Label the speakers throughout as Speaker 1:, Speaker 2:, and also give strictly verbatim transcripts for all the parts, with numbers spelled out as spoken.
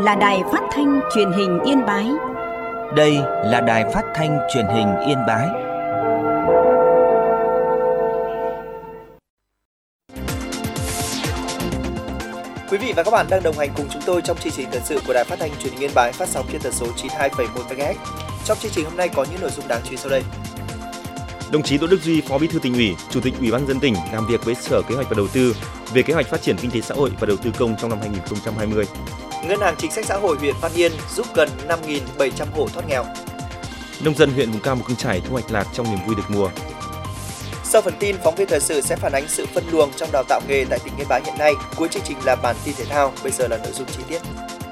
Speaker 1: là đài phát thanh truyền hình Yên Bái.
Speaker 2: Đây là đài phát thanh truyền hình Yên Bái.
Speaker 3: Quý vị và các bạn đang đồng hành cùng chúng tôi trong chương trình thời sự của đài phát thanh truyền hình Yên Bái, phát sóng trên tần số chín mươi hai phẩy một mê ga héc. Trong chương trình hôm nay có những nội dung đáng chú ý sau đây.
Speaker 4: Đồng chí Đỗ Đức Duy, Phó Bí thư Tỉnh ủy, Chủ tịch Ủy ban nhân dân tỉnh làm việc với Sở Kế hoạch và Đầu tư về kế hoạch phát triển kinh tế xã hội và đầu tư công trong năm hai nghìn không trăm hai mươi.
Speaker 3: Ngân hàng Chính sách Xã hội huyện Văn Yên giúp gần năm nghìn bảy trăm hộ thoát nghèo.
Speaker 4: Nông dân huyện vùng cao Mù Căng Chải thu hoạch lạc trong niềm vui được mùa.
Speaker 3: Sau phần tin, phóng viên thời sự sẽ phản ánh sự phân luồng trong đào tạo nghề tại tỉnh Yên Bái hiện nay. Cuối chương trình là bản tin thể thao, bây giờ là nội dung chi tiết.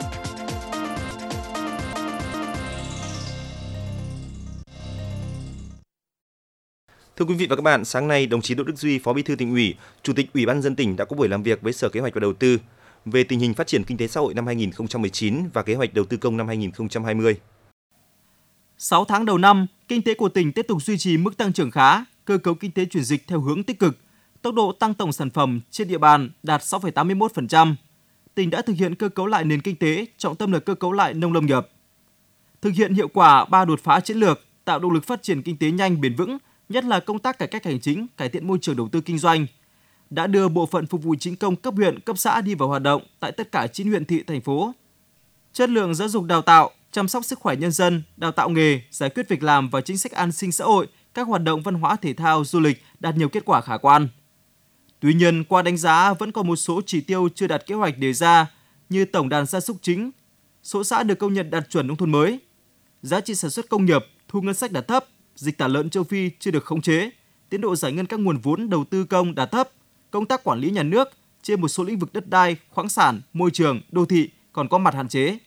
Speaker 4: Thưa quý vị và các bạn, sáng nay, đồng chí Đỗ Đức Duy, Phó Bí thư Tỉnh ủy, Chủ tịch Ủy ban nhân dân tỉnh đã có buổi làm việc với Sở Kế hoạch và Đầu tư về tình hình phát triển kinh tế xã hội năm hai nghìn không trăm mười chín và kế hoạch đầu tư công năm hai nghìn không trăm hai mươi.
Speaker 5: sáu tháng đầu năm, kinh tế của tỉnh tiếp tục duy trì mức tăng trưởng khá, cơ cấu kinh tế chuyển dịch theo hướng tích cực, tốc độ tăng tổng sản phẩm trên địa bàn đạt sáu phẩy tám mươi mốt phần trăm. Tỉnh đã thực hiện cơ cấu lại nền kinh tế, trọng tâm là cơ cấu lại nông lâm nghiệp. Thực hiện hiệu quả ba đột phá chiến lược, tạo động lực phát triển kinh tế nhanh bền vững, nhất là công tác cải cách hành chính, cải thiện môi trường đầu tư kinh doanh. Đã đưa bộ phận phục vụ chính công cấp huyện, cấp xã đi vào hoạt động tại tất cả chín huyện thị, thành phố. Chất lượng giáo dục đào tạo, chăm sóc sức khỏe nhân dân, đào tạo nghề, giải quyết việc làm và chính sách an sinh xã hội, các hoạt động văn hóa thể thao, du lịch đạt nhiều kết quả khả quan. Tuy nhiên, qua đánh giá vẫn còn một số chỉ tiêu chưa đạt kế hoạch đề ra như tổng đàn gia súc chính, số xã được công nhận đạt chuẩn nông thôn mới, giá trị sản xuất công nghiệp, thu ngân sách đạt thấp, dịch tả lợn châu Phi chưa được khống chế, tiến độ giải ngân các nguồn vốn đầu tư công đạt thấp, công tác quản lý nhà nước trên một số lĩnh vực đất đai, khoáng sản, môi trường, đô thị còn có mặt hạn chế.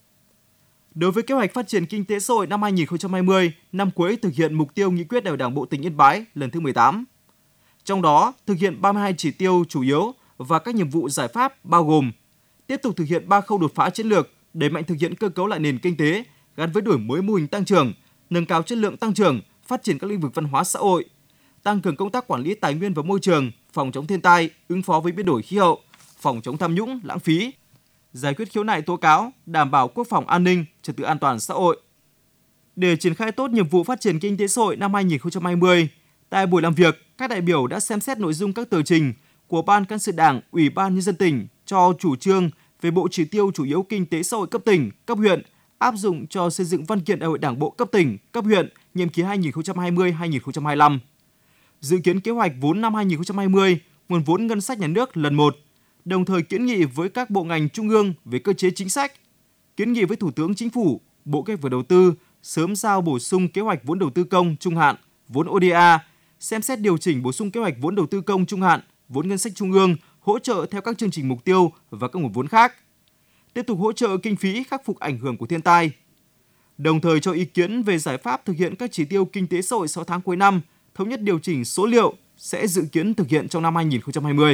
Speaker 5: Đối với kế hoạch phát triển kinh tế xã hội năm hai nghìn không trăm hai mươi, năm cuối thực hiện mục tiêu nghị quyết Đại hội Đảng bộ tỉnh Yên Bái lần thứ mười tám. Trong đó, thực hiện ba mươi hai chỉ tiêu chủ yếu và các nhiệm vụ giải pháp bao gồm tiếp tục thực hiện ba khâu đột phá chiến lược, đẩy mạnh thực hiện cơ cấu lại nền kinh tế gắn với đổi mới mô hình tăng trưởng, nâng cao chất lượng tăng trưởng, phát triển các lĩnh vực văn hóa xã hội, tăng cường công tác quản lý tài nguyên và môi trường, phòng chống thiên tai, ứng phó với biến đổi khí hậu, phòng chống tham nhũng, lãng phí, giải quyết khiếu nại tố cáo, đảm bảo quốc phòng an ninh, trật tự an toàn xã hội. Để triển khai tốt nhiệm vụ phát triển kinh tế xã hội năm hai nghìn không trăm hai mươi, tại buổi làm việc, các đại biểu đã xem xét nội dung các tờ trình của Ban Cán sự Đảng, Ủy ban Nhân dân tỉnh cho chủ trương về bộ chỉ tiêu chủ yếu kinh tế xã hội cấp tỉnh, cấp huyện, áp dụng cho xây dựng văn kiện Đại hội Đảng bộ cấp tỉnh, cấp huyện, nhiệm kỳ hai nghìn không trăm hai mươi đến hai nghìn không trăm hai mươi lăm. Dự kiến kế hoạch vốn năm hai nghìn không trăm hai mươi, nguồn vốn ngân sách nhà nước lần một, đồng thời kiến nghị với các bộ ngành trung ương về cơ chế chính sách, kiến nghị với Thủ tướng Chính phủ, Bộ Kế hoạch và Đầu tư sớm giao bổ sung kế hoạch vốn đầu tư công trung hạn, vốn ô đê a, xem xét điều chỉnh bổ sung kế hoạch vốn đầu tư công trung hạn, vốn ngân sách trung ương hỗ trợ theo các chương trình mục tiêu và các nguồn vốn khác. Tiếp tục hỗ trợ kinh phí khắc phục ảnh hưởng của thiên tai. Đồng thời cho ý kiến về giải pháp thực hiện các chỉ tiêu kinh tế xã hội sáu tháng cuối năm, thống nhất điều chỉnh số liệu sẽ dự kiến thực hiện trong năm hai nghìn không trăm hai mươi.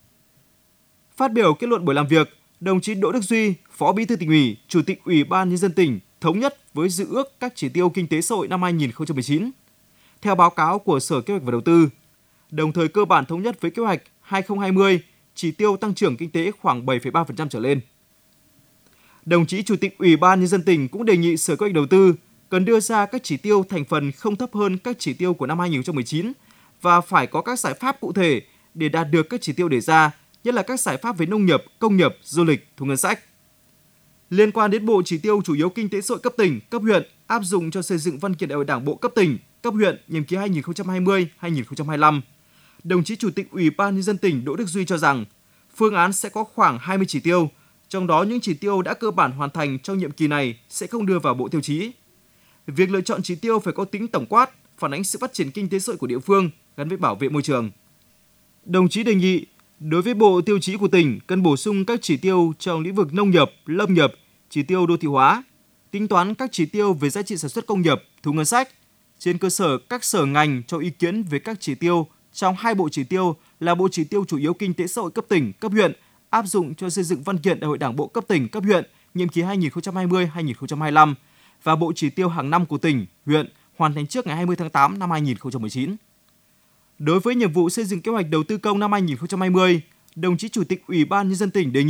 Speaker 5: Phát biểu kết luận buổi làm việc, đồng chí Đỗ Đức Duy, Phó Bí thư Tỉnh ủy, Chủ tịch Ủy ban Nhân dân tỉnh thống nhất với dự ước các chỉ tiêu kinh tế xã hội năm hai nghìn không trăm mười chín. Theo báo cáo của Sở Kế hoạch và Đầu tư, đồng thời cơ bản thống nhất với kế hoạch hai nghìn không trăm hai mươi, chỉ tiêu tăng trưởng kinh tế khoảng bảy phẩy ba phần trăm trở lên. Đồng chí Chủ tịch Ủy ban Nhân dân tỉnh cũng đề nghị Sở Kế hoạch Đầu tư cần đưa ra các chỉ tiêu thành phần không thấp hơn các chỉ tiêu của năm hai nghìn không trăm mười chín và phải có các giải pháp cụ thể để đạt được các chỉ tiêu đề ra, nhất là các giải pháp về nông nghiệp, công nghiệp, du lịch, thu ngân sách. Liên quan đến bộ chỉ tiêu chủ yếu kinh tế xã hội cấp tỉnh, cấp huyện áp dụng cho xây dựng văn kiện Đại hội Đảng bộ cấp tỉnh, cấp huyện nhiệm kỳ hai nghìn không trăm hai mươi đến hai nghìn không trăm hai mươi lăm, đồng chí Chủ tịch Ủy ban Nhân dân tỉnh Đỗ Đức Duy cho rằng phương án sẽ có khoảng hai mươi chỉ tiêu, trong đó những chỉ tiêu đã cơ bản hoàn thành trong nhiệm kỳ này sẽ không đưa vào bộ tiêu chí. Việc lựa chọn chỉ tiêu phải có tính tổng quát, phản ánh sự phát triển kinh tế xã hội của địa phương gắn với bảo vệ môi trường. Đồng chí đề nghị đối với bộ tiêu chí của tỉnh cần bổ sung các chỉ tiêu trong lĩnh vực nông nghiệp, lâm nghiệp, chỉ tiêu đô thị hóa, tính toán các chỉ tiêu về giá trị sản xuất công nghiệp, thu ngân sách. Trên cơ sở các sở ngành cho ý kiến về các chỉ tiêu trong hai bộ chỉ tiêu là bộ chỉ tiêu chủ yếu kinh tế xã hội cấp tỉnh, cấp huyện áp dụng cho xây dựng văn kiện Đại hội Đảng bộ cấp tỉnh, cấp huyện nhiệm kỳ hai nghìn không trăm hai mươi đến hai nghìn không trăm hai mươi lăm và bộ chỉ tiêu hàng năm của tỉnh, huyện hoàn thành trước ngày hai mươi tháng tám năm hai nghìn không trăm mười chín. Đối với nhiệm vụ xây dựng kế hoạch đầu tư công năm hai nghìn không trăm hai mươi, đồng chí Chủ tịch Ủy ban Nhân dân tỉnh đề nghị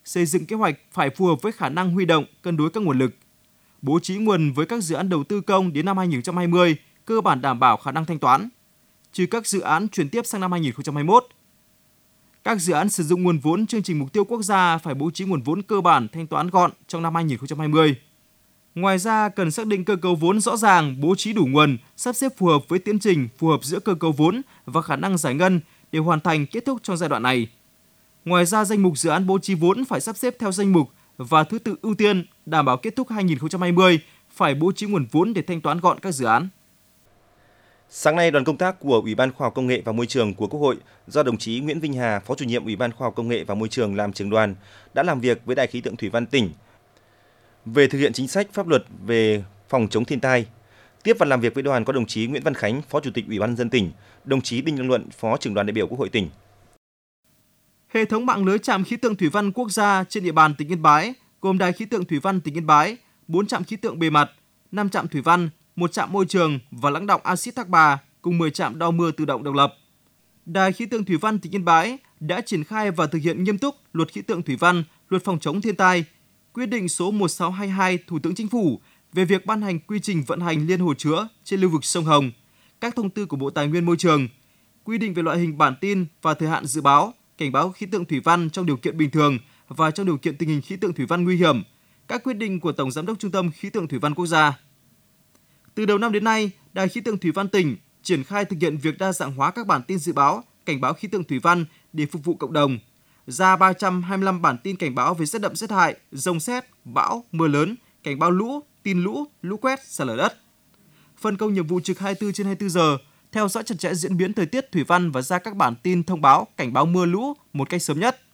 Speaker 5: xây dựng kế hoạch phải phù hợp với khả năng huy động, cân đối các nguồn lực. Bố trí nguồn với các dự án đầu tư công đến năm hai nghìn không trăm hai mươi cơ bản đảm bảo khả năng thanh toán, trừ các dự án chuyển tiếp sang năm hai nghìn không trăm hai mươi mốt. Các dự án sử dụng nguồn vốn chương trình mục tiêu quốc gia phải bố trí nguồn vốn cơ bản thanh toán gọn trong năm hai nghìn không trăm hai mươi. Ngoài ra, cần xác định cơ cấu vốn rõ ràng, bố trí đủ nguồn, sắp xếp phù hợp với tiến trình, phù hợp giữa cơ cấu vốn và khả năng giải ngân để hoàn thành kết thúc trong giai đoạn này. Ngoài ra, danh mục dự án bố trí vốn phải sắp xếp theo danh mục và thứ tự ưu tiên, đảm bảo kết thúc hai nghìn không trăm hai mươi phải bố trí nguồn vốn để thanh toán gọn các dự án.
Speaker 4: Sáng nay, đoàn công tác của Ủy ban Khoa học Công nghệ và Môi trường của Quốc hội do đồng chí Nguyễn Vinh Hà, Phó chủ nhiệm Ủy ban Khoa học Công nghệ và Môi trường làm trưởng đoàn đã làm việc với Đài khí tượng thủy văn tỉnh về thực hiện chính sách pháp luật về phòng chống thiên tai. Tiếp và làm việc với đoàn có đồng chí Nguyễn Văn Khánh, Phó Chủ tịch Ủy ban nhân dân tỉnh, đồng chí Đinh Đăng Luận, Phó trưởng đoàn đại biểu Quốc hội tỉnh.
Speaker 5: Hệ thống mạng lưới trạm khí tượng thủy văn quốc gia trên địa bàn tỉnh Yên Bái gồm Đài khí tượng thủy văn tỉnh Yên Bái, bốn trạm khí tượng bề mặt, năm trạm thủy văn, một trạm môi trường và lắng đọng axit Thác Bà cùng mười trạm đo mưa tự động độc lập. Đài khí tượng thủy văn tỉnh Yên Bái đã triển khai và thực hiện nghiêm túc Luật khí tượng thủy văn, Luật phòng chống thiên tai, quyết định số một nghìn sáu trăm hai mươi hai Thủ tướng Chính phủ về việc ban hành quy trình vận hành liên hồ chứa trên lưu vực sông Hồng, các thông tư của Bộ Tài nguyên Môi trường, quy định về loại hình bản tin và thời hạn dự báo, cảnh báo khí tượng thủy văn trong điều kiện bình thường và trong điều kiện tình hình khí tượng thủy văn nguy hiểm, các quyết định của Tổng Giám đốc Trung tâm Khí tượng Thủy văn Quốc gia. Từ đầu năm đến nay, Đài khí tượng thủy văn tỉnh triển khai thực hiện việc đa dạng hóa các bản tin dự báo, cảnh báo khí tượng thủy văn để phục vụ cộng đồng, ra ba trăm hai mươi lăm bản tin cảnh báo về rét đậm rét hại, rông sét, bão, mưa lớn, cảnh báo lũ, tin lũ, lũ quét, sạt lở đất. Phân công nhiệm vụ trực hai mươi tư trên hai mươi tư giờ, theo dõi chặt chẽ diễn biến thời tiết thủy văn và ra các bản tin thông báo, cảnh báo mưa lũ một cách sớm nhất.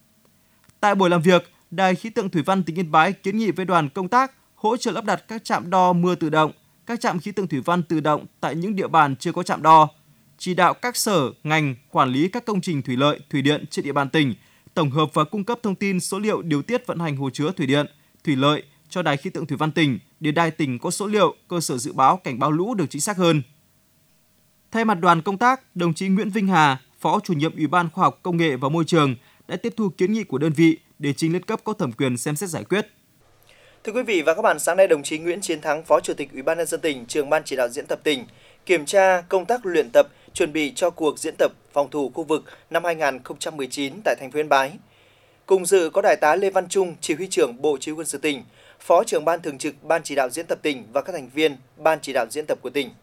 Speaker 5: Tại buổi làm việc, Đài khí tượng thủy văn tỉnh Yên Bái kiến nghị với đoàn công tác hỗ trợ lắp đặt các trạm đo mưa tự động, các trạm khí tượng thủy văn tự động tại những địa bàn chưa có trạm đo, chỉ đạo các sở, ngành quản lý các công trình thủy lợi, thủy điện trên địa bàn tỉnh tổng hợp và cung cấp thông tin số liệu điều tiết vận hành hồ chứa thủy điện, thủy lợi cho Đài khí tượng thủy văn tỉnh để Đài tỉnh có số liệu, cơ sở dự báo cảnh báo lũ được chính xác hơn. Thay mặt đoàn công tác, đồng chí Nguyễn Vinh Hà, Phó chủ nhiệm Ủy ban Khoa học Công nghệ và Môi trường đã tiếp thu kiến nghị của đơn vị để trình lên cấp có thẩm quyền xem xét giải quyết.
Speaker 3: Thưa quý vị và các bạn, sáng nay đồng chí Nguyễn Chiến Thắng, Phó Chủ tịch Ủy ban nhân dân tỉnh, Trưởng ban chỉ đạo diễn tập tỉnh kiểm tra công tác luyện tập, chuẩn bị cho cuộc diễn tập phòng thủ khu vực năm hai nghìn không trăm mười chín tại thành phố Yên Bái. Cùng dự có Đại tá Lê Văn Trung, Chỉ huy trưởng Bộ Chỉ huy quân sự tỉnh, Phó trưởng ban thường trực Ban chỉ đạo diễn tập tỉnh và các thành viên Ban chỉ đạo diễn tập của tỉnh.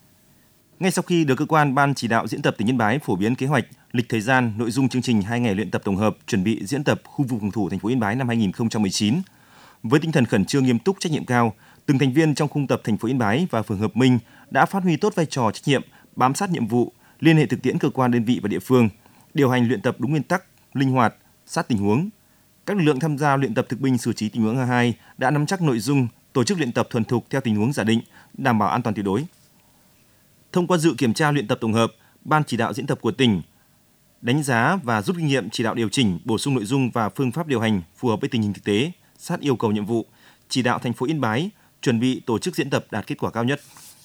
Speaker 4: Ngay sau khi được cơ quan Ban chỉ đạo diễn tập tỉnh Yên Bái phổ biến kế hoạch, lịch thời gian, nội dung chương trình hai ngày luyện tập tổng hợp chuẩn bị diễn tập khu vực phòng thủ thành phố Yên Bái năm hai nghìn không trăm mười chín, với tinh thần khẩn trương, nghiêm túc, trách nhiệm cao, từng thành viên trong khung tập thành phố Yên Bái và phường Hợp Minh đã phát huy tốt vai trò trách nhiệm, bám sát nhiệm vụ, liên hệ thực tiễn cơ quan đơn vị và địa phương, điều hành luyện tập đúng nguyên tắc, linh hoạt, sát tình huống. Các lực lượng tham gia luyện tập thực binh xử trí tình huống A hai đã nắm chắc nội dung, tổ chức luyện tập thuần thục theo tình huống giả định, đảm bảo an toàn tuyệt đối. Thông qua dự kiểm tra luyện tập tổng hợp, Ban chỉ đạo diễn tập của tỉnh đánh giá và rút kinh nghiệm chỉ đạo điều chỉnh, bổ sung nội dung và phương pháp điều hành phù hợp với tình hình thực tế, sát yêu cầu nhiệm vụ, chỉ đạo thành phố Yên Bái chuẩn bị tổ chức diễn tập đạt kết quả cao nhất.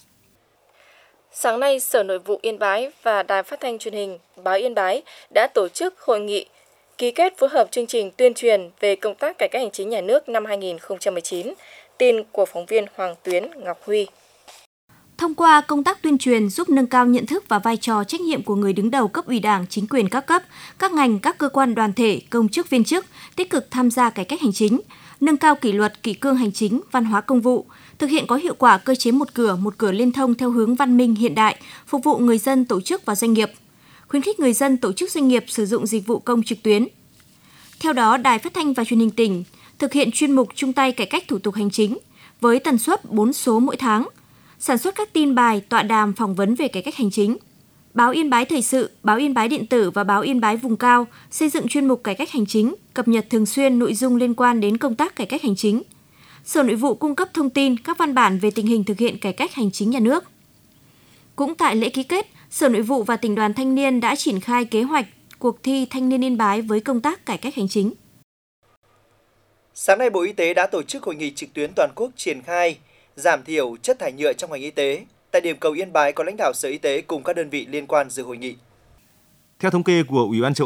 Speaker 6: Sáng nay, Sở Nội vụ Yên Bái và Đài Phát thanh Truyền hình Báo Yên Bái đã tổ chức hội nghị ký kết phối hợp chương trình tuyên truyền về công tác cải cách hành chính nhà nước năm hai nghìn không trăm mười chín. Tin của phóng viên Hoàng Tuyến, Ngọc Huy.
Speaker 7: Thông qua công tác tuyên truyền giúp nâng cao nhận thức và vai trò trách nhiệm của người đứng đầu cấp ủy Đảng, chính quyền các cấp, các ngành, các cơ quan đoàn thể, công chức viên chức tích cực tham gia cải cách hành chính, nâng cao kỷ luật, kỷ cương hành chính, văn hóa công vụ, thực hiện có hiệu quả cơ chế một cửa, một cửa liên thông theo hướng văn minh hiện đại, phục vụ người dân, tổ chức và doanh nghiệp, khuyến khích người dân, tổ chức doanh nghiệp sử dụng dịch vụ công trực tuyến. Theo đó, Đài Phát thanh và Truyền hình tỉnh thực hiện chuyên mục chung tay cải cách thủ tục hành chính với tần suất bốn số mỗi tháng, sản xuất các tin bài, tọa đàm, phỏng vấn về cải cách hành chính. Báo Yên Bái Thời sự, Báo Yên Bái Điện tử và Báo Yên Bái Vùng Cao xây dựng chuyên mục cải cách hành chính, cập nhật thường xuyên nội dung liên quan đến công tác cải cách hành chính. Sở Nội vụ cung cấp thông tin các văn bản về tình hình thực hiện cải cách hành chính nhà nước. Cũng tại lễ ký kết, Sở Nội vụ và Tỉnh đoàn Thanh niên đã triển khai kế hoạch cuộc thi Thanh niên Yên Bái với công tác cải cách hành chính.
Speaker 3: Sáng nay, Bộ Y tế đã tổ chức hội nghị trực tuyến toàn quốc triển khai giảm thiểu chất thải nhựa trong ngành y tế. Tại điểm cầu Yên Bái có lãnh đạo Sở Y tế cùng các đơn vị liên quan dự hội nghị.
Speaker 4: Theo thống kê của Ủy ban châu Âu,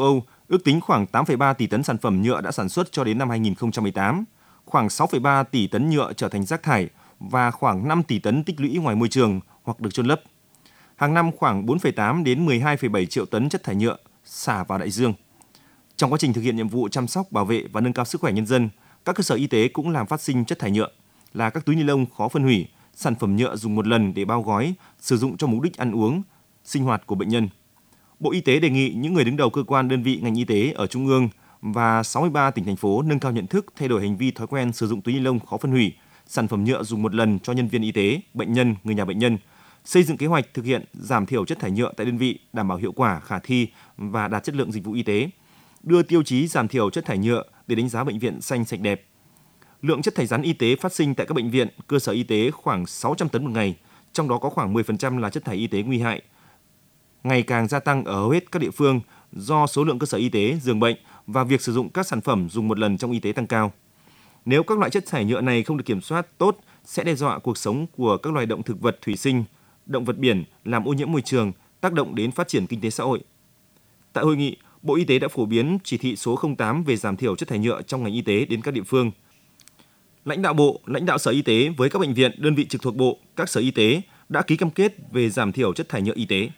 Speaker 4: Ước tính khoảng tám phẩy ba tỷ tấn sản phẩm nhựa đã sản xuất cho đến năm hai nghìn không trăm mười tám, khoảng sáu phẩy ba tỷ tấn nhựa trở thành rác thải và khoảng năm tỷ tấn tích lũy ngoài môi trường hoặc được chôn lấp. Hàng năm khoảng bốn phẩy tám đến mười hai phẩy bảy triệu tấn chất thải nhựa xả vào đại dương. Trong quá trình thực hiện nhiệm vụ chăm sóc, bảo vệ và nâng cao sức khỏe nhân dân, các cơ sở y tế cũng làm phát sinh chất thải nhựa là các túi ni lông khó phân hủy, sản phẩm nhựa dùng một lần để bao gói, sử dụng cho mục đích ăn uống, sinh hoạt của bệnh nhân. Bộ Y tế đề nghị những người đứng đầu cơ quan đơn vị ngành y tế ở trung ương và sáu mươi ba tỉnh thành phố nâng cao nhận thức, thay đổi hành vi thói quen sử dụng túi ni lông khó phân hủy, sản phẩm nhựa dùng một lần cho nhân viên y tế, bệnh nhân, người nhà bệnh nhân, xây dựng kế hoạch thực hiện giảm thiểu chất thải nhựa tại đơn vị, đảm bảo hiệu quả, khả thi và đạt chất lượng dịch vụ y tế, đưa tiêu chí giảm thiểu chất thải nhựa để đánh giá bệnh viện xanh sạch đẹp. Lượng chất thải rắn y tế phát sinh tại các bệnh viện, cơ sở y tế khoảng sáu trăm tấn một ngày, trong đó có khoảng mười phần trăm là chất thải y tế nguy hại, ngày càng gia tăng ở hầu hết các địa phương do số lượng cơ sở y tế, giường bệnh và việc sử dụng các sản phẩm dùng một lần trong y tế tăng cao. Nếu các loại chất thải nhựa này không được kiểm soát tốt, sẽ đe dọa cuộc sống của các loài động thực vật thủy sinh, động vật biển, làm ô nhiễm môi trường, tác động đến phát triển kinh tế xã hội. Tại hội nghị, Bộ Y tế đã phổ biến chỉ thị số không tám về giảm thiểu chất thải nhựa trong ngành y tế đến các địa phương. Lãnh đạo Bộ, lãnh đạo Sở Y tế với các bệnh viện, đơn vị trực thuộc Bộ, các sở y tế đã ký cam kết về giảm thiểu chất thải nhựa y tế.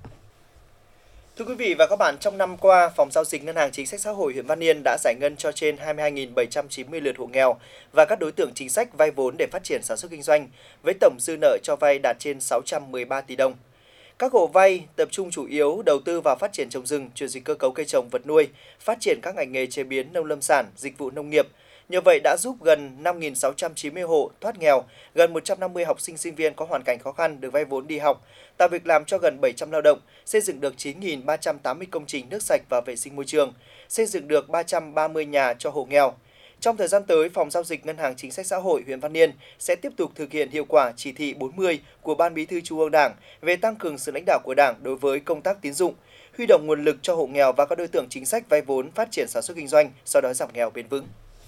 Speaker 3: Thưa quý vị và các bạn, trong năm qua, Phòng Giao dịch Ngân hàng Chính sách Xã hội huyện Văn Yên đã giải ngân cho trên hai mươi hai nghìn bảy trăm chín mươi lượt hộ nghèo và các đối tượng chính sách vay vốn để phát triển sản xuất kinh doanh, với tổng dư nợ cho vay đạt trên sáu trăm mười ba tỷ đồng. Các hộ vay tập trung chủ yếu đầu tư vào phát triển trồng rừng, chuyển dịch cơ cấu cây trồng vật nuôi, phát triển các ngành nghề chế biến nông lâm sản, dịch vụ nông nghiệp. Nhờ vậy đã giúp gần năm nghìn sáu trăm chín mươi hộ thoát nghèo, gần một trăm năm mươi học sinh sinh viên có hoàn cảnh khó khăn được vay vốn đi học, tạo việc làm cho gần bảy trăm lao động, xây dựng được chín nghìn ba trăm tám mươi công trình nước sạch và vệ sinh môi trường, xây dựng được ba trăm ba mươi nhà cho hộ nghèo. Trong thời gian tới, Phòng Giao dịch Ngân hàng Chính sách Xã hội huyện Văn Yên sẽ tiếp tục thực hiện hiệu quả chỉ thị bốn mươi của Ban Bí thư Trung ương Đảng về tăng cường sự lãnh đạo của Đảng đối với công tác tín dụng, huy động nguồn lực cho hộ nghèo và các đối tượng chính sách vay vốn phát triển sản xuất kinh doanh, sau đó giảm nghèo bền vững.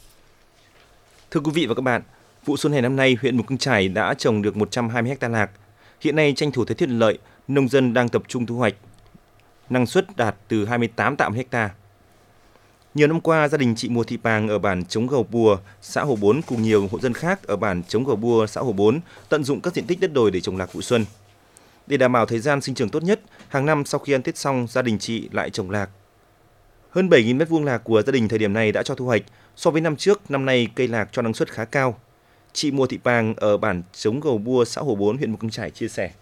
Speaker 4: Thưa quý vị và các bạn, vụ xuân hè năm nay, huyện Mù Căng Chải đã trồng được một trăm hai mươi héc-ta lạc. Hiện nay, tranh thủ thời tiết thuận lợi, nông dân đang tập trung thu hoạch. Năng suất đạt từ hai mươi tám tạ một héc-ta. Nhiều năm qua, gia đình chị Mùa Thị Pàng ở bản Trống Gầu Bùa, xã Hồ Bốn cùng nhiều hộ dân khác ở bản Trống Gầu Bùa, xã Hồ Bốn tận dụng các diện tích đất đồi để trồng lạc vụ xuân. Để đảm bảo thời gian sinh trưởng tốt nhất, hàng năm sau khi ăn Tết xong, gia đình chị lại trồng lạc. Hơn bảy nghìn mét vuông lạc của gia đình thời điểm này đã cho thu hoạch. So với năm trước, năm nay cây lạc cho năng suất khá cao. Chị Mùa Thị Pàng ở bản Trống Gầu Bùa, xã Hồ Bốn, huyện Mù Căng Chải chia sẻ.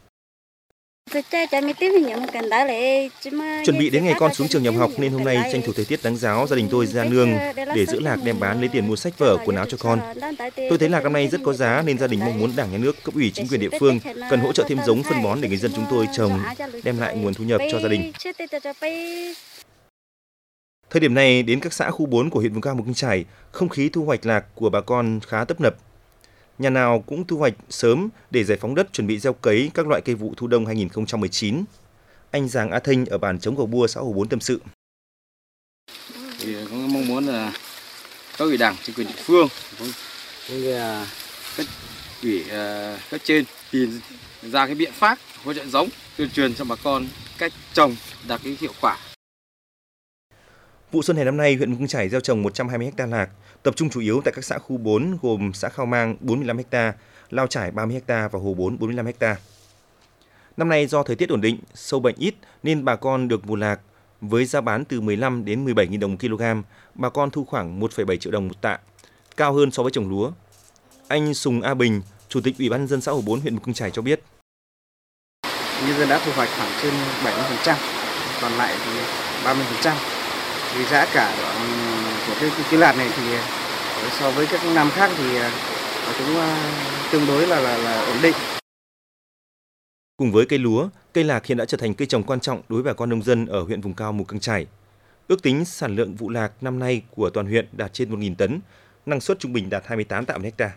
Speaker 4: Chuẩn bị đến ngày con xuống trường nhập học nên hôm nay tranh thủ thời tiết nắng ráo, gia đình tôi ra nương để giữ lạc đem bán lấy tiền mua sách vở, quần áo cho con. Tôi thấy lạc năm nay rất có giá nên gia đình mong muốn Đảng, Nhà nước, cấp ủy, chính quyền địa phương cần hỗ trợ thêm giống, phân bón để người dân chúng tôi trồng, đem lại nguồn thu nhập cho gia đình. Thời điểm này, đến các xã khu bốn của huyện vùng cao Mù Căng Chải, không khí thu hoạch lạc của bà con khá tấp nập. Nhà nào cũng thu hoạch sớm để giải phóng đất chuẩn bị gieo cấy các loại cây vụ thu đông hai nghìn không trăm mười chín. Anh Giàng A Thênh ở bản Trống Gầu Bùa, xã Hồ Bốn tâm sự.
Speaker 8: Thì cũng mong muốn là các ủy Đảng, chính quyền địa phương, cũng như là các ủy cấp trên tìm ra cái biện pháp hỗ trợ giống, tuyên truyền cho bà con cách trồng đạt cái hiệu quả.
Speaker 4: Vụ xuân hè năm nay, huyện Mù Căng Chải gieo trồng một trăm hai mươi héc-ta lạc, tập trung chủ yếu tại các xã khu bốn gồm xã Khao Mang bốn mươi lăm héc-ta, Lao Chải ba mươi héc-ta và Hồ Bốn bốn mươi lăm héc-ta. Năm nay do thời tiết ổn định, sâu bệnh ít nên bà con được vụ lạc với giá bán từ mười lăm đến mười bảy nghìn đồng một kg, bà con thu khoảng một phẩy bảy triệu đồng một tạ, cao hơn so với trồng lúa. Anh Sùng A Bình, Chủ tịch Ủy ban nhân dân xã Hồ Bốn, huyện Mù Căng Chải cho biết.
Speaker 9: Nhân dân đã thu hoạch khoảng trên bảy mươi phần trăm, còn lại thì ba mươi phần trăm. Vì giá cả của cái, cái, cái lạc này thì so với các năm khác thì cũng tương đối là, là, là ổn định.
Speaker 4: Cùng với cây lúa, cây lạc hiện đã trở thành cây trồng quan trọng đối với bà con nông dân ở huyện vùng cao Mù Căng Chải. Ước tính sản lượng vụ lạc năm nay của toàn huyện đạt trên một nghìn tấn, năng suất trung bình đạt hai mươi tám tạ một héc-ta.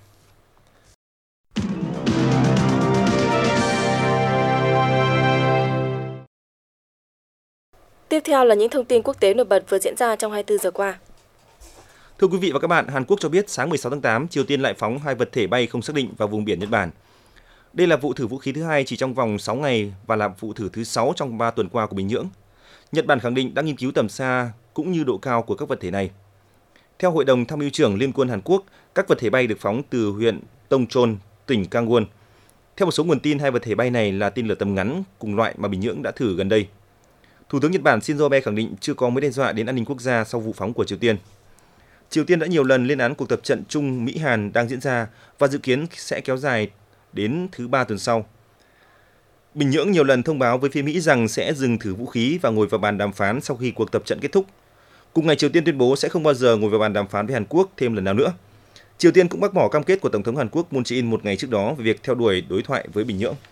Speaker 6: Tiếp theo là những thông tin quốc tế nổi bật vừa diễn ra trong hai mươi tư giờ qua.
Speaker 4: Thưa quý vị và các bạn, Hàn Quốc cho biết sáng mười sáu tháng tám, Triều Tiên lại phóng hai vật thể bay không xác định vào vùng biển Nhật Bản. Đây là vụ thử vũ khí thứ hai chỉ trong vòng sáu ngày và là vụ thử thứ sáu trong ba tuần qua của Bình Nhưỡng. Nhật Bản khẳng định đã nghiên cứu tầm xa cũng như độ cao của các vật thể này. Theo Hội đồng Tham mưu trưởng Liên quân Hàn Quốc, các vật thể bay được phóng từ huyện Tongchon, tỉnh Gangwon. Theo một số nguồn tin, hai vật thể bay này là tên lửa tầm ngắn cùng loại mà Bình Nhưỡng đã thử gần đây. Thủ tướng Nhật Bản Shinzo Abe khẳng định chưa có mối đe dọa đến an ninh quốc gia sau vụ phóng của Triều Tiên. Triều Tiên đã nhiều lần lên án cuộc tập trận chung Mỹ-Hàn đang diễn ra và dự kiến sẽ kéo dài đến thứ Ba tuần sau. Bình Nhưỡng nhiều lần thông báo với phía Mỹ rằng sẽ dừng thử vũ khí và ngồi vào bàn đàm phán sau khi cuộc tập trận kết thúc. Cùng ngày, Triều Tiên tuyên bố sẽ không bao giờ ngồi vào bàn đàm phán với Hàn Quốc thêm lần nào nữa. Triều Tiên cũng bác bỏ cam kết của Tổng thống Hàn Quốc Moon Jae-in một ngày trước đó về việc theo đuổi đối thoại với Bình Nhưỡng.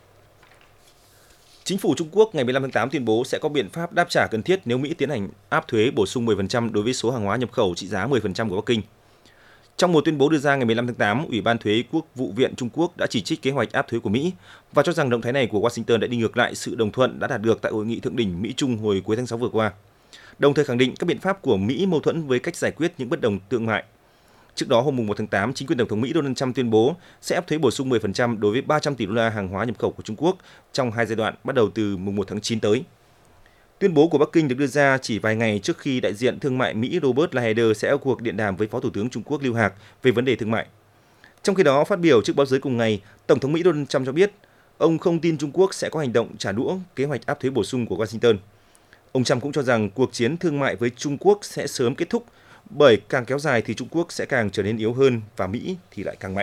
Speaker 4: Chính phủ Trung Quốc ngày mười lăm tháng tám tuyên bố sẽ có biện pháp đáp trả cần thiết nếu Mỹ tiến hành áp thuế bổ sung mười phần trăm đối với số hàng hóa nhập khẩu trị giá mười phần trăm của Bắc Kinh. Trong một tuyên bố đưa ra ngày mười lăm tháng tám, Ủy ban Thuế Quốc vụ viện Trung Quốc đã chỉ trích kế hoạch áp thuế của Mỹ và cho rằng động thái này của Washington đã đi ngược lại sự đồng thuận đã đạt được tại hội nghị thượng đỉnh Mỹ-Trung hồi cuối tháng sáu vừa qua. Đồng thời khẳng định các biện pháp của Mỹ mâu thuẫn với cách giải quyết những bất đồng thương mại. Trước đó, hôm một tháng tám, chính quyền Tổng thống Mỹ Donald Trump tuyên bố sẽ áp thuế bổ sung mười phần trăm đối với ba trăm tỷ đô la hàng hóa nhập khẩu của Trung Quốc trong hai giai đoạn bắt đầu từ mùng một tháng chín tới. Tuyên bố của Bắc Kinh được đưa ra chỉ vài ngày trước khi đại diện thương mại Mỹ Robert Lighthizer sẽ có cuộc điện đàm với Phó Thủ tướng Trung Quốc Lưu Hạc về vấn đề thương mại. Trong khi đó, phát biểu trước báo giới cùng ngày, Tổng thống Mỹ Donald Trump cho biết ông không tin Trung Quốc sẽ có hành động trả đũa kế hoạch áp thuế bổ sung của Washington. Ông Trump cũng cho rằng cuộc chiến thương mại với Trung Quốc sẽ sớm kết thúc, bởi càng kéo dài thì Trung Quốc sẽ càng trở nên yếu hơn và Mỹ thì lại càng mạnh.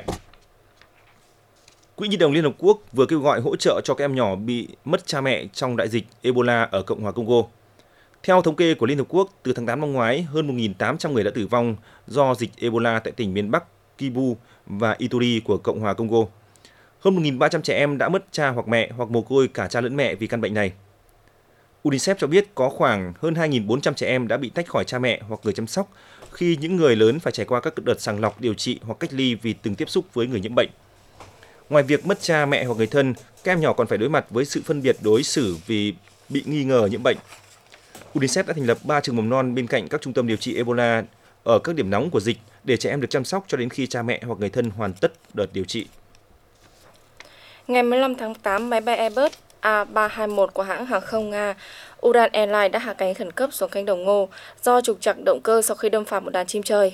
Speaker 4: Quỹ Nhi đồng Liên Hợp Quốc vừa kêu gọi hỗ trợ cho các em nhỏ bị mất cha mẹ trong đại dịch Ebola ở Cộng hòa Congo. Theo thống kê của Liên Hợp Quốc, từ tháng tám năm ngoái, hơn một nghìn tám trăm người đã tử vong do dịch Ebola tại tỉnh miền Bắc Kivu và Ituri của Cộng hòa Congo. Hơn một nghìn ba trăm trẻ em đã mất cha hoặc mẹ hoặc mồ côi cả cha lẫn mẹ vì căn bệnh này. UNICEF cho biết có khoảng hơn hai nghìn bốn trăm trẻ em đã bị tách khỏi cha mẹ hoặc người chăm sóc khi những người lớn phải trải qua các đợt sàng lọc, điều trị hoặc cách ly vì từng tiếp xúc với người nhiễm bệnh. Ngoài việc mất cha mẹ hoặc người thân, các em nhỏ còn phải đối mặt với sự phân biệt đối xử vì bị nghi ngờ nhiễm bệnh. UNICEF đã thành lập ba trường mầm non bên cạnh các trung tâm điều trị Ebola ở các điểm nóng của dịch để trẻ em được chăm sóc cho đến khi cha mẹ hoặc người thân hoàn tất đợt điều trị.
Speaker 6: Ngày mười lăm tháng tám, máy bay Airbus A ba hai mốt của hãng hàng không Nga Uran Airlines đã hạ cánh khẩn cấp xuống cánh đồng Ngô do trục trặc động cơ sau khi đâm phải một đàn chim trời.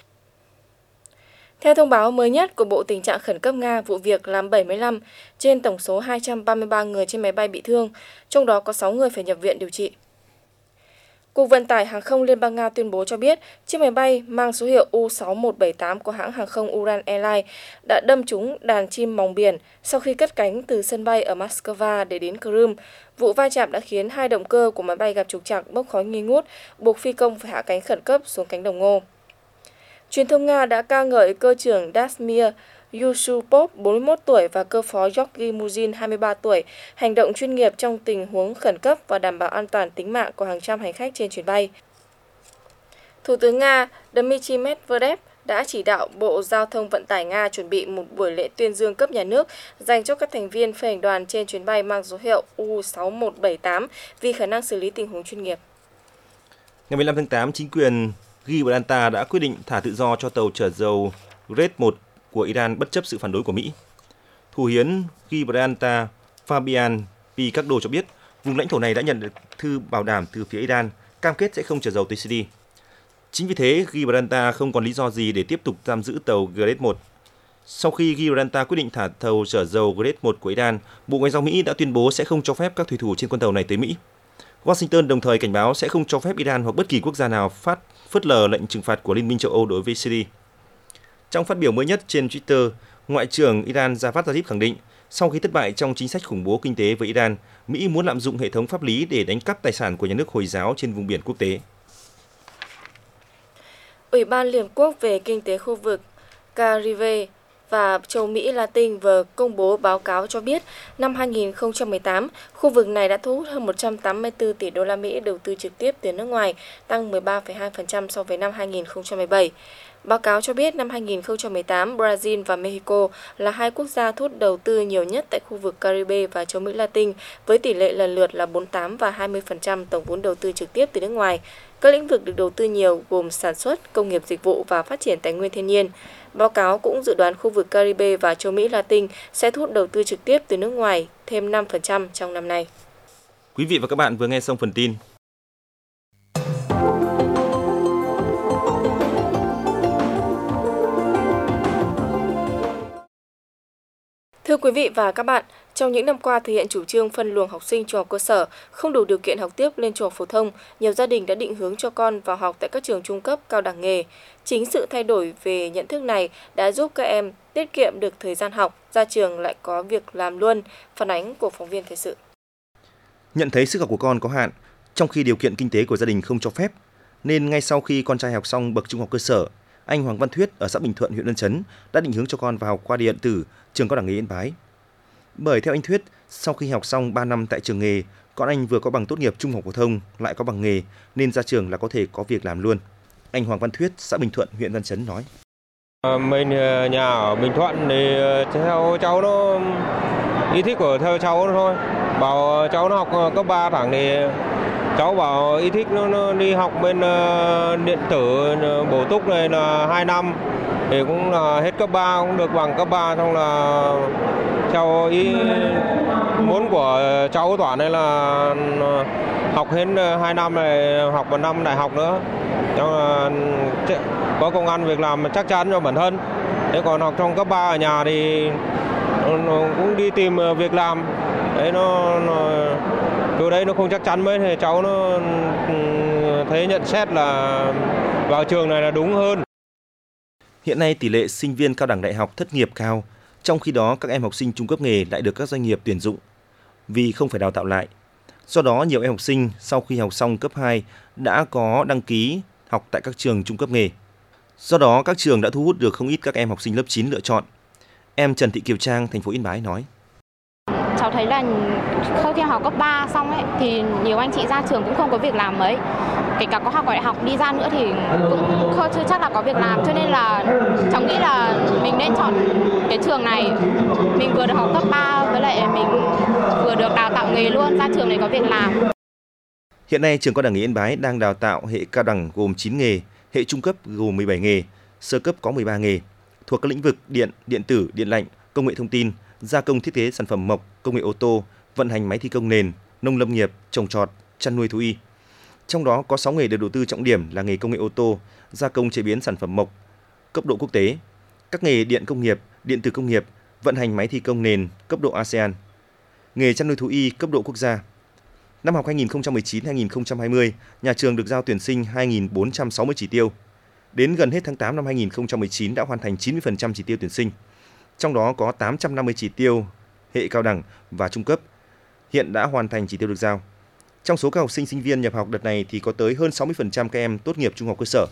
Speaker 6: Theo thông báo mới nhất của Bộ Tình trạng Khẩn cấp Nga, vụ việc làm bảy mươi lăm trên tổng số hai trăm ba mươi ba người trên máy bay bị thương, trong đó có sáu người phải nhập viện điều trị. Cục Vận tải Hàng không Liên bang Nga tuyên bố cho biết chiếc máy bay mang số hiệu U sáu một bảy tám của hãng hàng không Uran Airlines đã đâm trúng đàn chim mòng biển sau khi cất cánh từ sân bay ở Moscow để đến Crimea. Vụ va chạm đã khiến hai động cơ của máy bay gặp trục trặc bốc khói nghi ngút, buộc phi công phải hạ cánh khẩn cấp xuống cánh đồng Ngô. Truyền thông Nga đã ca ngợi cơ trưởng Dasmir Yusupov, bốn mươi mốt tuổi, và cơ phó Georgy Muzin, hai mươi ba tuổi, hành động chuyên nghiệp trong tình huống khẩn cấp và đảm bảo an toàn tính mạng của hàng trăm hành khách trên chuyến bay. Thủ tướng Nga Dmitry Medvedev đã chỉ đạo Bộ Giao thông Vận tải Nga chuẩn bị một buổi lễ tuyên dương cấp nhà nước dành cho các thành viên phi hành đoàn trên chuyến bay mang số hiệu U sáu một bảy tám vì khả năng xử lý tình huống chuyên nghiệp.
Speaker 4: Ngày mười lăm tháng tám, chính quyền Gibraltar đã quyết định thả tự do cho tàu chở dầu Red một của Iran bất chấp sự phản đối của Mỹ. Thủ hiến Gibraltar Fabian Picardo cho biết vùng lãnh thổ này đã nhận được thư bảo đảm từ phía Iran cam kết sẽ không chở dầu tới Syria. Chính vì thế, Gibraltar không còn lý do gì để tiếp tục giam giữ tàu Red một. Sau khi Gibraltar quyết định thả tàu chở dầu Red một của Iran, Bộ Ngoại giao Mỹ đã tuyên bố sẽ không cho phép các thủy thủ trên con tàu này tới Mỹ. Washington đồng thời cảnh báo sẽ không cho phép Iran hoặc bất kỳ quốc gia nào phát phớt lờ lệnh trừng phạt của Liên minh châu Âu đối với Syria. Trong phát biểu mới nhất trên Twitter, Ngoại trưởng Iran Javad Zarif khẳng định sau khi thất bại trong chính sách khủng bố kinh tế với Iran, Mỹ muốn lạm dụng hệ thống pháp lý để đánh cắp tài sản của nhà nước Hồi giáo trên vùng biển quốc tế.
Speaker 6: Ủy ban Liên Hợp Quốc về Kinh tế khu vực Caribe và châu Mỹ Latin vừa công bố báo cáo cho biết năm hai nghìn không trăm mười tám, khu vực này đã thu hút hơn một trăm tám mươi tư tỷ đô la Mỹ đầu tư trực tiếp từ nước ngoài, tăng mười ba phẩy hai phần trăm so với năm hai nghìn không trăm mười bảy. Báo cáo cho biết năm hai nghìn không trăm mười tám, Brazil và Mexico là hai quốc gia thu hút đầu tư nhiều nhất tại khu vực Caribe và châu Mỹ Latin với tỷ lệ lần lượt là bốn mươi tám và hai mươi phần trăm tổng vốn đầu tư trực tiếp từ nước ngoài. Các lĩnh vực được đầu tư nhiều gồm sản xuất, công nghiệp dịch vụ và phát triển tài nguyên thiên nhiên. Báo cáo cũng dự đoán khu vực Caribe và châu Mỹ Latin sẽ thu hút đầu tư trực tiếp từ nước ngoài thêm năm phần trăm trong năm nay.
Speaker 4: Quý vị và các bạn vừa nghe xong phần tin.
Speaker 6: quý vị và các bạn, trong những năm qua thực hiện chủ trương phân luồng học sinh trung học cơ sở không đủ điều kiện học tiếp lên trung học phổ thông, nhiều gia đình đã định hướng cho con vào học tại các trường trung cấp, cao đẳng nghề. Chính sự thay đổi về nhận thức này đã giúp các em tiết kiệm được thời gian học, ra trường lại có việc làm luôn. Phản ánh của phóng viên thời sự.
Speaker 4: Nhận thấy sức học của con có hạn, trong khi điều kiện kinh tế của gia đình không cho phép, nên ngay sau khi con trai học xong bậc trung học cơ sở, anh Hoàng Văn Thuyết ở xã Bình Thuận, huyện Ân Chấn đã định hướng cho con vào khoa điện tử trường cao đẳng nghề Yên Bái. Bởi theo anh Thuyết, sau khi học xong ba năm tại trường nghề, con anh vừa có bằng tốt nghiệp trung học phổ thông lại có bằng nghề nên ra trường là có thể có việc làm luôn. Anh Hoàng Văn Thuyết, xã Bình Thuận, huyện Ân Chấn nói:
Speaker 10: Mình nhà ở Bình Thuận thì theo cháu nó ý thích của theo cháu nó thôi. Bảo cháu nó học cấp ba thẳng thì cháu bảo ý thích nó, nó đi học bên uh, điện tử uh, bổ túc này là hai năm thì cũng là hết cấp ba, cũng được bằng cấp ba, xong là theo ý muốn của cháu Toản này là học hết hai năm này, học một năm đại học nữa, xong là có công ăn việc làm chắc chắn cho bản thân. Thế còn học trong cấp ba ở nhà thì cũng đi tìm việc làm, đấy nó, nó chỗ đấy nó không chắc chắn mấy thì cháu nó thấy nhận xét là vào trường này là đúng hơn.
Speaker 4: Hiện nay tỷ lệ sinh viên cao đẳng đại học thất nghiệp cao, trong khi đó các em học sinh trung cấp nghề lại được các doanh nghiệp tuyển dụng vì không phải đào tạo lại. Do đó nhiều em học sinh sau khi học xong cấp hai đã có đăng ký học tại các trường trung cấp nghề. Do đó các trường đã thu hút được không ít các em học sinh lớp chín lựa chọn. Em Trần Thị Kiều Trang, thành phố Yên Bái nói:
Speaker 11: Cháu thấy là sau khi học cấp ba xong ấy thì nhiều anh chị ra trường cũng không có việc làm mấy. Kể cả có học ở đại học đi ra nữa thì cũng không chưa chắc là có việc làm, cho nên là cháu nghĩ là mình nên chọn cái trường này. Mình vừa được học cấp ba với lại mình vừa được đào tạo nghề luôn, ra trường này có việc làm.
Speaker 4: Hiện nay trường cao đẳng nghề Yên Bái đang đào tạo hệ cao đẳng gồm chín nghề, hệ trung cấp gồm mười bảy nghề, sơ cấp có mười ba nghề, thuộc các lĩnh vực điện, điện tử, điện lạnh, công nghệ thông tin, gia công thiết kế sản phẩm mộc, công nghệ ô tô, vận hành máy thi công nền, nông lâm nghiệp, trồng trọt, chăn nuôi thú y. Trong đó có sáu nghề được đầu tư trọng điểm là nghề công nghệ ô tô, gia công chế biến sản phẩm mộc cấp độ quốc tế, các nghề điện công nghiệp, điện tử công nghiệp, vận hành máy thi công nền cấp độ a sê an, nghề chăn nuôi thú y cấp độ quốc gia. Năm học hai nghìn không trăm mười chín hai nghìn không trăm hai mươi, nhà trường được giao tuyển sinh hai nghìn bốn trăm sáu mươi chỉ tiêu. Đến gần hết tháng tám năm hai nghìn không trăm mười chín đã hoàn thành chín mươi phần trăm chỉ tiêu tuyển sinh. Trong đó có tám trăm năm mươi chỉ tiêu hệ cao đẳng và trung cấp, hiện đã hoàn thành chỉ tiêu được giao. Trong số các học sinh sinh viên nhập học đợt này thì có tới hơn sáu mươi phần trăm các em tốt nghiệp trung học cơ sở.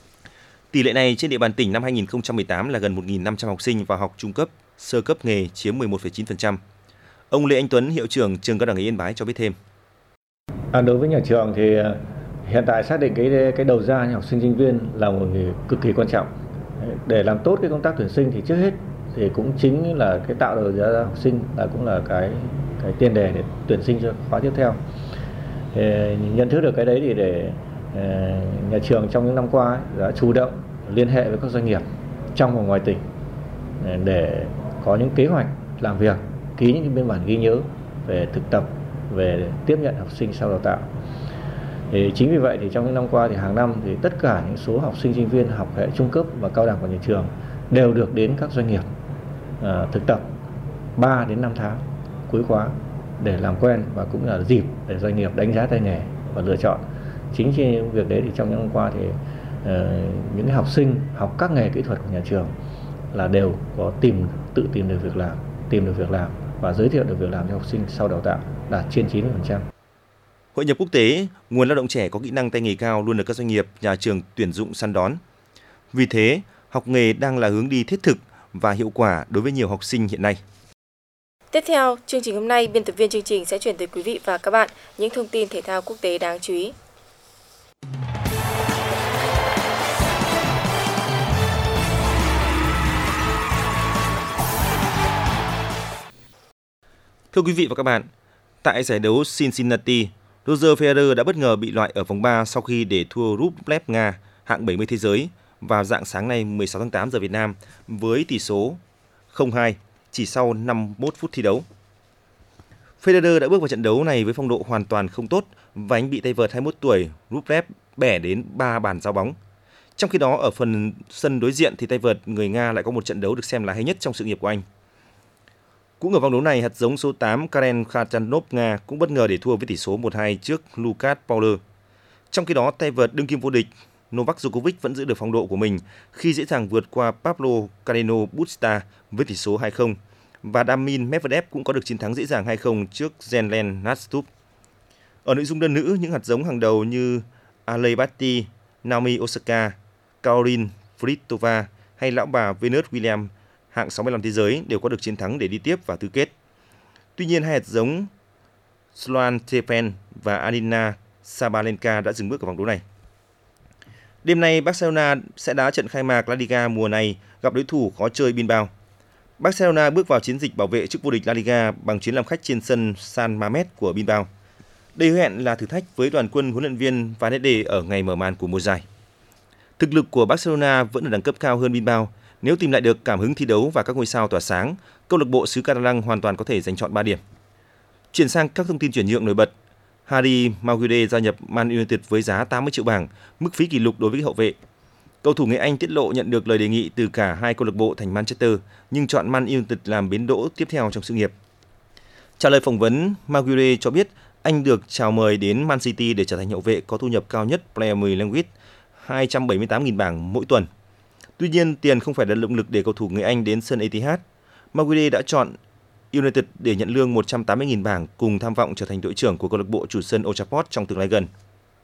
Speaker 4: Tỷ lệ này trên địa bàn tỉnh năm hai nghìn không trăm mười tám là gần một nghìn năm trăm học sinh vào học trung cấp, sơ cấp nghề chiếm mười một phẩy chín phần trăm. Ông Lê Anh Tuấn, hiệu trưởng trường cao đẳng nghề Yên Bái cho biết thêm.
Speaker 12: À, đối với nhà trường thì hiện tại xác định cái cái đầu ra học sinh sinh viên là một nghề cực kỳ quan trọng. Để làm tốt cái công tác tuyển sinh thì trước hết thì cũng chính là cái tạo đầu ra học sinh là cũng là cái cái tiền đề để tuyển sinh cho khóa tiếp theo. Thì nhận thức được cái đấy thì để nhà trường trong những năm qua ấy, đã chủ động liên hệ với các doanh nghiệp trong và ngoài tỉnh để có những kế hoạch làm việc, ký những biên bản ghi nhớ về thực tập, về tiếp nhận học sinh sau đào tạo. Thì chính vì vậy thì trong những năm qua thì hàng năm thì tất cả những số học sinh sinh viên học hệ trung cấp và cao đẳng của nhà trường đều được đến các doanh nghiệp à, thực tập ba đến năm tháng cuối khóa để làm quen và cũng là dịp để doanh nghiệp đánh giá tay nghề và lựa chọn. Chính trên việc đấy thì trong những năm qua thì uh, những học sinh học các nghề kỹ thuật của nhà trường là đều có tìm tự tìm được việc làm, tìm được việc làm và giới thiệu được việc làm cho học sinh sau đào tạo đạt trên chín mươi phần trăm.
Speaker 4: Hội nhập quốc tế, nguồn lao động trẻ có kỹ năng tay nghề cao luôn được các doanh nghiệp, nhà trường tuyển dụng săn đón. Vì thế, học nghề đang là hướng đi thiết thực và hiệu quả đối với nhiều học sinh hiện nay.
Speaker 6: Tiếp theo, chương trình hôm nay, biên tập viên chương trình sẽ chuyển tới quý vị và các bạn những thông tin thể thao quốc tế đáng chú ý.
Speaker 4: Thưa quý vị và các bạn, tại giải đấu Cincinnati, Roger Federer đã bất ngờ bị loại ở vòng ba sau khi để thua Rublev Nga hạng bảy mươi thế giới vào rạng sáng nay mười sáu tháng tám giờ Việt Nam với tỷ số không hai chỉ sau năm mươi mốt phút thi đấu. Federer đã bước vào trận đấu này với phong độ hoàn toàn không tốt và anh bị tay vợt hai mươi mốt tuổi Rublev bẻ đến ba bàn giao bóng. Trong khi đó ở phần sân đối diện thì tay vợt người Nga lại có một trận đấu được xem là hay nhất trong sự nghiệp của anh. Cũng ở vòng đấu này, hạt giống số tám Karen Khachanov Nga cũng bất ngờ để thua với tỷ số một hai trước Lucas Pauler. Trong khi đó, tay vợt đương kim vô địch Novak Djokovic vẫn giữ được phong độ của mình khi dễ dàng vượt qua Pablo Carreno Busta với tỷ số hai không, và Damin Medvedev cũng có được chiến thắng dễ dàng hai không trước Zenlen Nastup. Ở nội dung đơn nữ, những hạt giống hàng đầu như Alei Batti, Naomi Osaka, Caroline Fritova hay lão bà Venus Williams hạng sáu mươi lăm thế giới đều có được chiến thắng để đi tiếp vào tứ kết. Tuy nhiên, hai hạt giống Sloane Stephens và Arina Sabalenka đã dừng bước ở vòng đấu này. Đêm nay, Barcelona sẽ đá trận khai mạc La Liga mùa này gặp đối thủ khó chơi Bilbao. Barcelona bước vào chiến dịch bảo vệ chức vô địch La Liga bằng chuyến làm khách trên sân San Mamés của Bilbao. Đây hứa hẹn là thử thách với đoàn quân huấn luyện viên Valverde ở ngày mở màn của mùa giải. Thực lực của Barcelona vẫn ở đẳng cấp cao hơn Bilbao. Nếu tìm lại được cảm hứng thi đấu và các ngôi sao tỏa sáng, câu lạc bộ xứ Catalan hoàn toàn có thể giành chọn ba điểm. Chuyển sang các thông tin chuyển nhượng nổi bật. Harry Maguire gia nhập Man United với giá tám mươi triệu bảng, mức phí kỷ lục đối với hậu vệ. Cầu thủ người Anh tiết lộ nhận được lời đề nghị từ cả hai câu lạc bộ thành Manchester, nhưng chọn Man United làm bến đỗ tiếp theo trong sự nghiệp. Trả lời phỏng vấn, Maguire cho biết anh được chào mời đến Man City để trở thành hậu vệ có thu nhập cao nhất Premier League, hai trăm bảy mươi tám nghìn bảng mỗi tuần. Tuy nhiên, tiền không phải là động lực để cầu thủ người Anh đến sân Etihad. Maguire đã chọn United để nhận lương một trăm tám mươi nghìn bảng cùng tham vọng trở thành đội trưởng của câu lạc bộ chủ sân Old Trafford trong tương lai gần.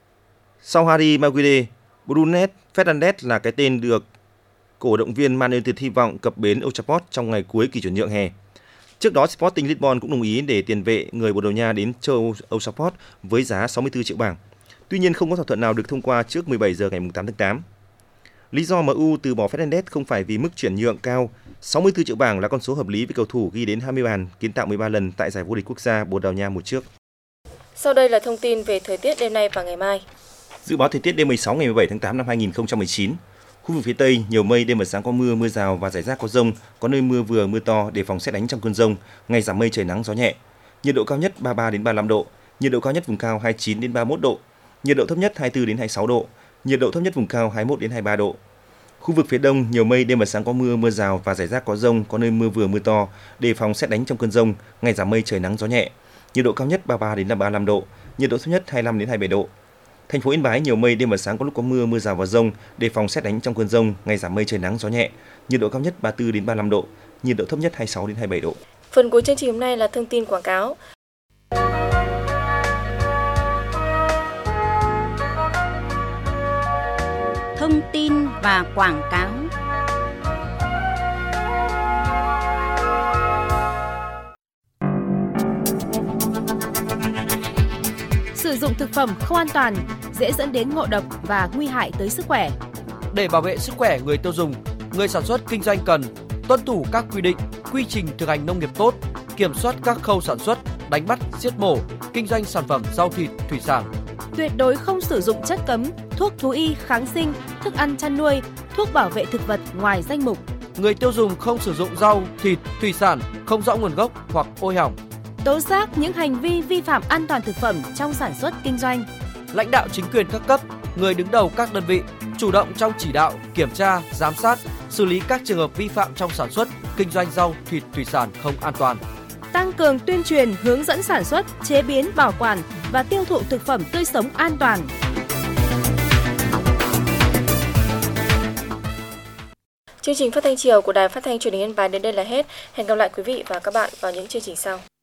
Speaker 4: Sau Harry Maguire, Bruno Fernandes là cái tên được cổ động viên Man United hy vọng cập bến Old Trafford trong ngày cuối kỳ chuyển nhượng hè. Trước đó, Sporting Lisbon cũng đồng ý để tiền vệ người Bồ Đào Nha đến châu Old Trafford với giá sáu mươi tư triệu bảng. Tuy nhiên, không có thỏa thuận nào được thông qua trước mười bảy giờ ngày tám tháng tám. Lý do em u từ bỏ Fernandes không phải vì mức chuyển nhượng cao. sáu mươi tư triệu bảng là con số hợp lý với cầu thủ ghi đến hai mươi bàn, kiến tạo mười ba lần tại giải vô địch quốc gia Bồ Đào Nha mùa trước.
Speaker 6: Sau đây là thông tin về thời tiết đêm nay và ngày mai.
Speaker 4: Dự báo thời tiết đêm mười sáu ngày mười bảy tháng tám năm hai nghìn không trăm mười chín. Khu vực phía Tây nhiều mây, đêm và sáng có mưa, mưa rào và rải rác có dông, có nơi mưa vừa mưa to, đề phòng sét đánh trong cơn dông. Ngày giảm mây trời nắng gió nhẹ. Nhiệt độ cao nhất ba mươi ba đến ba mươi lăm độ, nhiệt độ cao nhất vùng cao hai mươi chín đến ba mươi mốt độ, nhiệt độ thấp nhất hai mươi tư đến hai mươi sáu độ, nhiệt độ thấp nhất vùng cao hai mươi mốt đến hai mươi ba độ. Khu vực phía Đông nhiều mây, đêm và sáng có mưa, mưa rào và rải rác có dông, có nơi mưa vừa mưa to, đề phòng sét đánh trong cơn dông. Ngày giảm mây trời nắng gió nhẹ. Nhiệt độ cao nhất ba mươi ba đến ba mươi lăm độ, nhiệt độ thấp nhất hai mươi lăm đến hai mươi bảy độ. Thành phố Yên Bái nhiều mây, đêm và sáng có lúc có mưa, mưa rào và dông, đề phòng sét đánh trong cơn dông. Ngày giảm mây trời nắng gió nhẹ. Nhiệt độ cao nhất ba mươi tư đến ba mươi lăm độ, nhiệt độ thấp nhất hai mươi sáu đến hai mươi bảy độ.
Speaker 6: Phần cuối chương trình hôm nay là thông tin quảng cáo.
Speaker 1: Thông tin và quảng cáo.
Speaker 13: Sử dụng thực phẩm không an toàn dễ dẫn đến ngộ độc và nguy hại tới sức khỏe.
Speaker 14: Để bảo vệ sức khỏe người tiêu dùng, người sản xuất kinh doanh cần tuân thủ các quy định, quy trình thực hành nông nghiệp tốt, kiểm soát các khâu sản xuất, đánh bắt, giết mổ, kinh doanh sản phẩm rau thịt, thủy sản.
Speaker 13: Tuyệt đối không sử dụng chất cấm, thuốc thú y, kháng sinh, thức ăn chăn nuôi, thuốc bảo vệ thực vật ngoài danh mục.
Speaker 14: Người tiêu dùng không sử dụng rau, thịt, thủy sản không rõ nguồn gốc hoặc ôi hỏng.
Speaker 13: Tố giác những hành vi vi phạm an toàn thực phẩm trong sản xuất kinh doanh.
Speaker 14: Lãnh đạo chính quyền các cấp, người đứng đầu các đơn vị chủ động trong chỉ đạo, kiểm tra, giám sát, xử lý các trường hợp vi phạm trong sản xuất, kinh doanh rau, thịt, thủy sản không an toàn.
Speaker 13: Tăng cường tuyên truyền, hướng dẫn sản xuất, chế biến, bảo quản và tiêu thụ thực phẩm tươi sống an toàn.
Speaker 6: Chương trình phát thanh chiều của Đài Phát thanh Truyền hình Yên Bái đến đây là hết. Hẹn gặp lại quý vị và các bạn vào những chương trình sau.